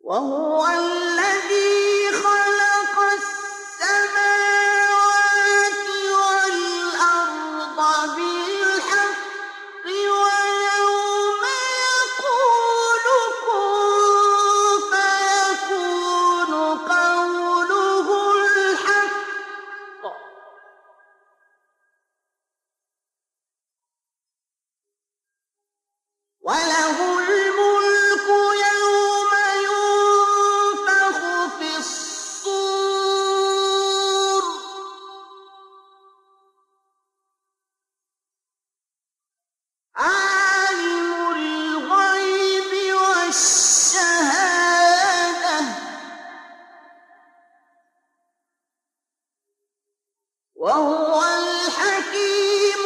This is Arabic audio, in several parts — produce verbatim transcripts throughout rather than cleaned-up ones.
وهو الذي خلق السماوات والأرض بالحق ويوم يقول كن فيكون قوله الحق وله الملك يوم ينفخ في الصور عالم الغيب والشهادة وهو الحكيم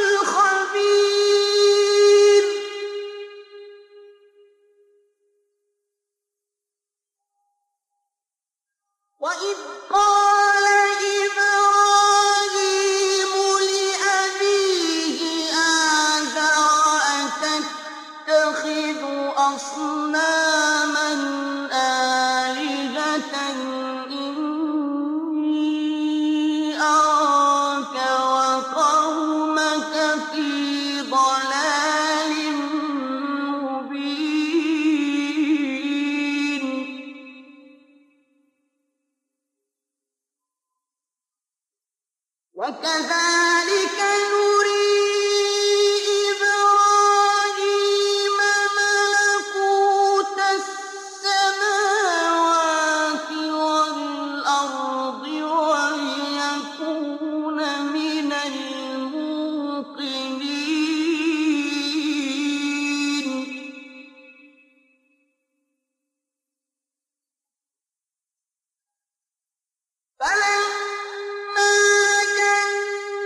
الخبير وإذ قال إبراهيم لأبيه آزر أتتخذ أصناما آلهة إني أراك وقومك في ضلال مبين وكذلك نري إبراهيم ملكوت السماوات والأرض وليكون من الموقنين فلما جن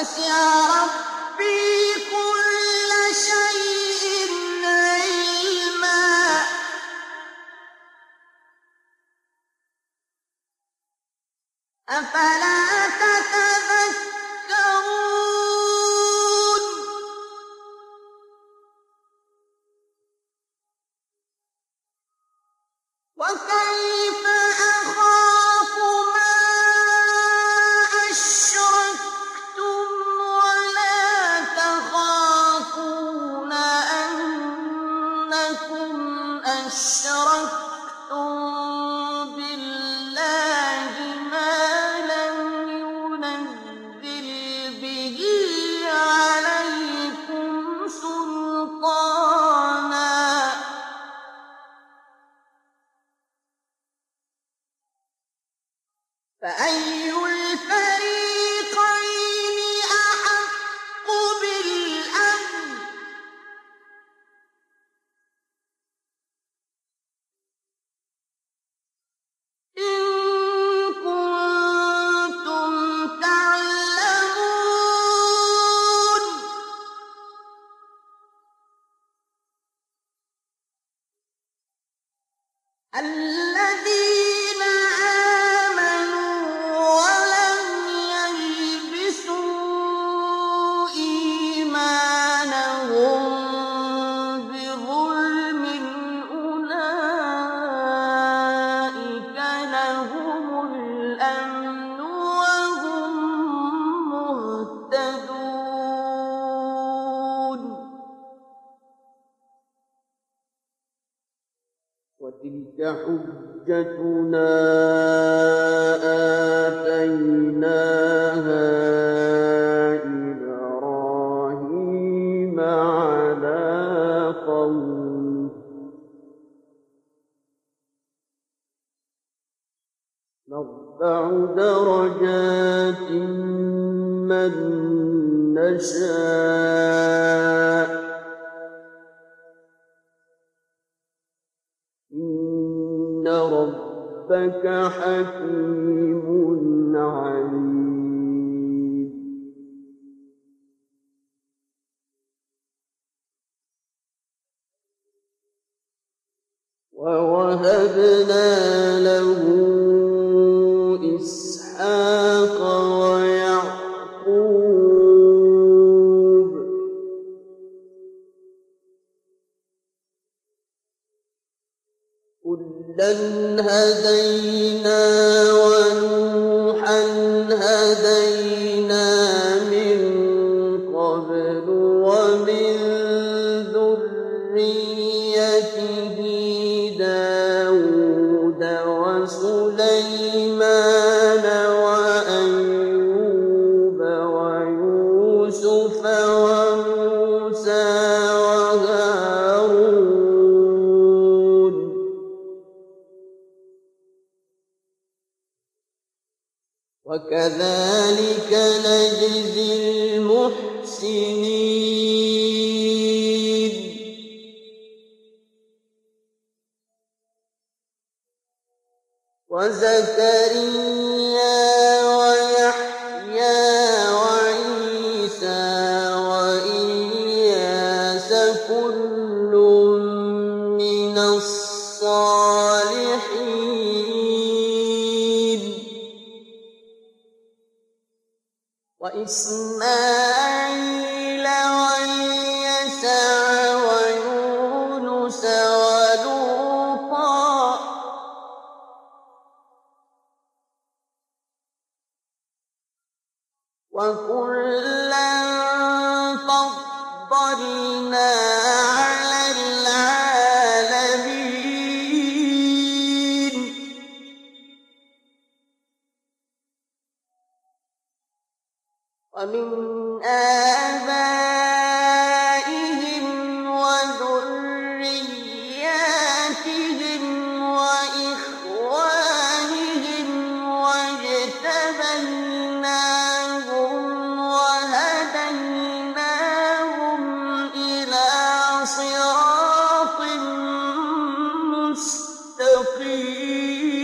وسع ربي كل شيء علما أفلا تتذكرون وكيف أخاف ما أشركتم ولا تخافون أنكم أشركتم بالله ما لم ينزل به عليكم سلطانا فأي الفريقين أحق بالأمن إن كنتم تعلمون الذين آمنوا ولم يلبسوا إيمانهم بظلم أولئك لهم الأمن وهم مهتدون وتلك حجتنا آتيناها إبراهيم على قومه نرفع درجات من نشاء إن ربك حكيم عليم ووهبنا له إسحاق ويعقوب كلا هدينا ونوحا هدينا من قبل ومن ذريته داود وسليمان وأيوب ويوسف وموسى وهارون وكذلك نجزي المحسنين وزكريا ويحيى وعيسى وإلياس كل من الصالحين وإسماعيل واليسع ويونس ولوطا وكلا فضلنا على العالمين ومن آبائهم وذرياتهم وإخوانهم واجتبيناهم وهديناهم إلى صراط مستقيم